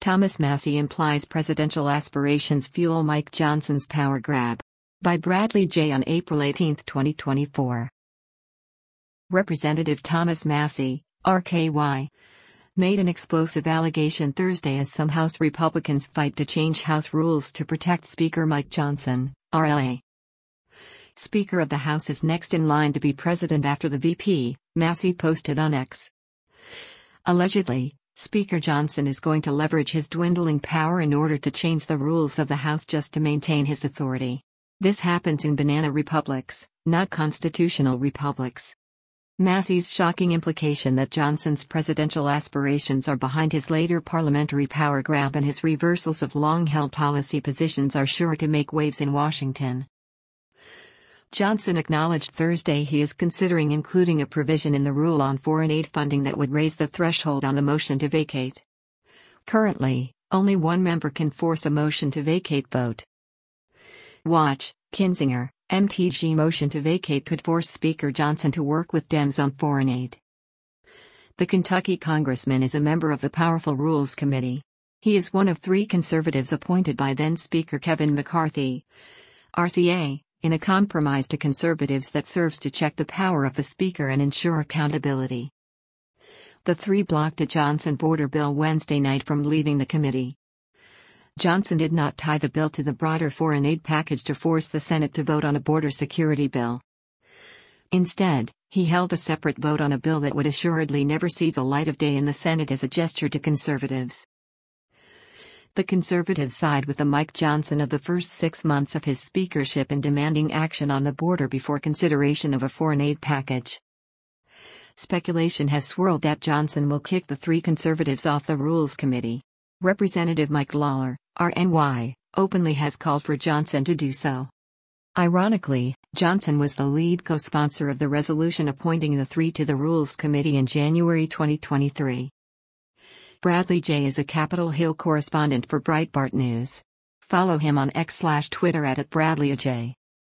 Thomas Massie implies presidential aspirations fuel Mike Johnson's power grab. By Bradley J. on April 18, 2024. Representative Thomas Massie, RKY, made an explosive allegation Thursday as some House Republicans fight to change House rules to protect Speaker Mike Johnson, RLA. Speaker of the House is next in line to be president after the VP, Massie posted on X. Allegedly, Speaker Johnson is going to leverage his dwindling power in order to change the rules of the House just to maintain his authority. This happens in banana republics, not constitutional republics. Massie's shocking implication that Johnson's presidential aspirations are behind his later parliamentary power grab and his reversals of long-held policy positions are sure to make waves in Washington. Johnson acknowledged Thursday he is considering including a provision in the rule on foreign aid funding that would raise the threshold on the motion to vacate. Currently, only one member can force a motion to vacate vote. Watch, Kinzinger, MTG motion to vacate could force Speaker Johnson to work with Dems on foreign aid. The Kentucky congressman is a member of the powerful Rules Committee. He is one of 3 conservatives appointed by then-Speaker Kevin McCarthy, RCA, in a compromise to conservatives that serves to check the power of the Speaker and ensure accountability. The 3 blocked a Johnson border bill Wednesday night from leaving the committee. Johnson did not tie the bill to the broader foreign aid package to force the Senate to vote on a border security bill. Instead, he held a separate vote on a bill that would assuredly never see the light of day in the Senate as a gesture to conservatives. The conservatives side with the Mike Johnson of the first 6 months of his speakership in demanding action on the border before consideration of a foreign aid package. Speculation has swirled that Johnson will kick the 3 conservatives off the Rules Committee. Representative Mike Lawler, RNY, openly has called for Johnson to do so. Ironically, Johnson was the lead co-sponsor of the resolution appointing the 3 to the Rules Committee in January 2023. Bradley J. is a Capitol Hill correspondent for Breitbart News. Follow him on X/Twitter @BradleyJ.